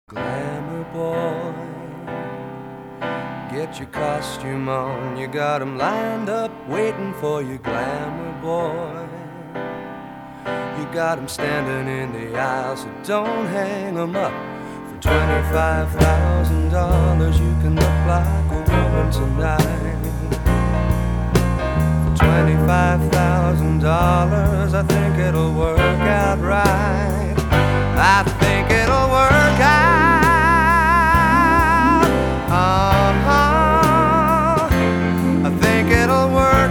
Glamour boy, get your costume on. You got 'em lined up waiting for you, glamour boy. You got 'em standing in the aisle, so don't hang 'em up. For $25,000 you can look like a woman tonight. For $25,000 I think it'll work out right. I think it'll work out. I think it'll work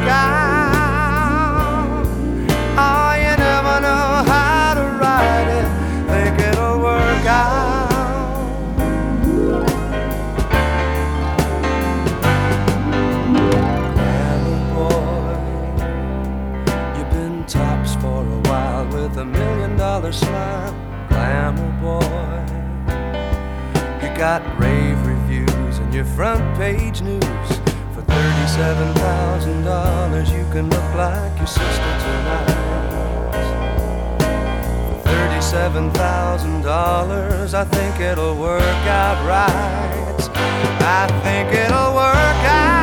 out. Oh, you never know how to ride it. Think it'll work out. Glamour boy, you've been tops for a while with $1 million smile. Glamour boy, you got rave reviews and your front page news. For $37,000 you can look like your sister tonight. For $37,000 I think it'll work out right. I think it'll work out.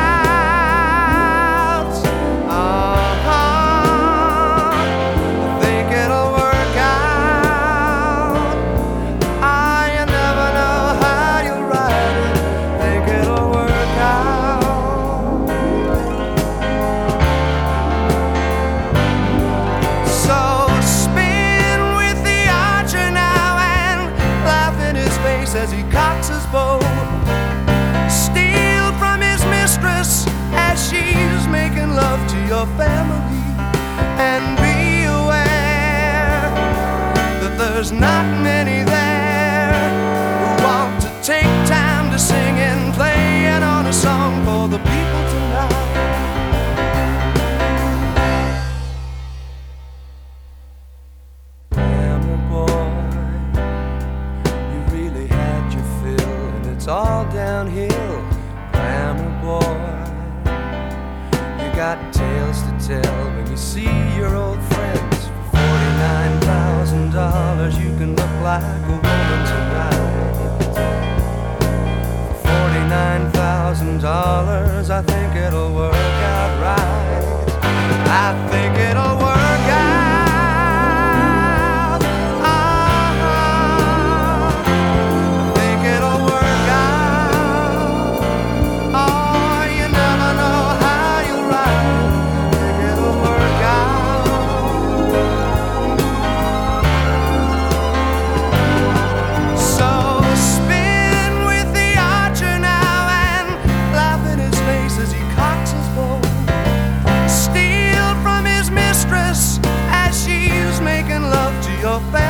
As he cocks his bow, steal from his mistress as she's making love to your family, and be aware that there's not many there who want to take time to sing and playing on a song for the people tonight. It's all downhill, glamour boy. You got tales to tell when you see your old friends. For $49,000 you can look like a woman tonight. For $49,000 I think it'll work out right. I think it'll work out. Your face.